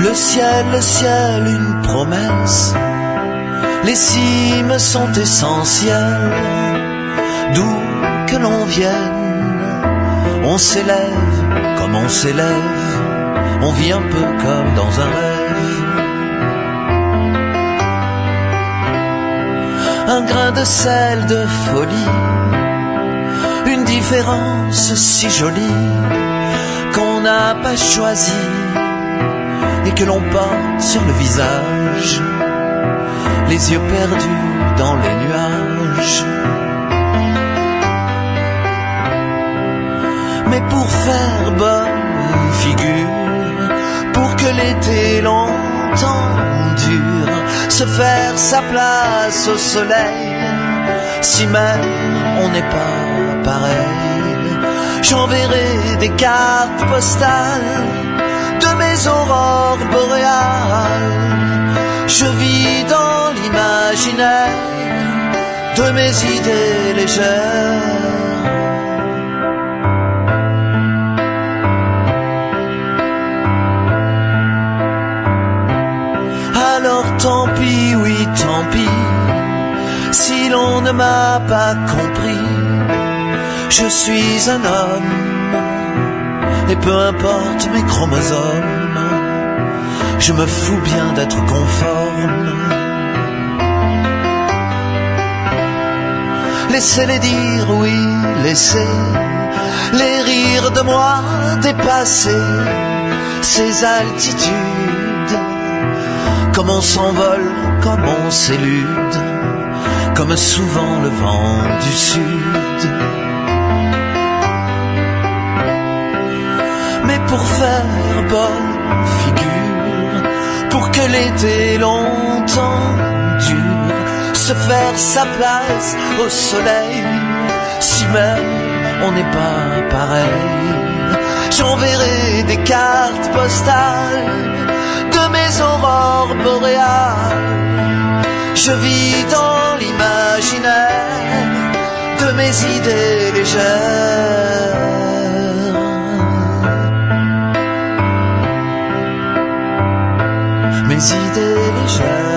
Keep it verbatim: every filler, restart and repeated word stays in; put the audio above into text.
Le ciel, le ciel, une promesse. Les cimes sont essentielles. D'où que l'on vienne, on s'élève comme on s'élève. On vit un peu comme dans un rêve. Un grain de sel de folie, une différence si jolie qu'on n'a pas choisi et que l'on porte sur le visage, les yeux perdus dans les nuages. Mais pour faire bonne figure, pour que l'été longtemps dure, se faire sa place au soleil, si même on n'est pas pareil, j'enverrai des cartes postales de mes aurores boréales. Je vis dans l'imaginaire de mes idées légères. Alors tant pis, oui tant pis, si l'on ne m'a pas compris. Je suis un homme, et peu importe mes chromosomes, je me fous bien d'être conforme. Laissez-les dire oui, laissez les rires de moi dépasser ces altitudes. Comme on s'envole, comme on s'élude, comme souvent le vent du sud. Mais pour faire bonne figure, pour que l'été longtemps dure, se faire sa place au soleil, si même on n'est pas pareil, j'enverrai des cartes postales de mes aurores boréales. Je vis dans l'imaginaire de mes idées légères. Mes idées légères.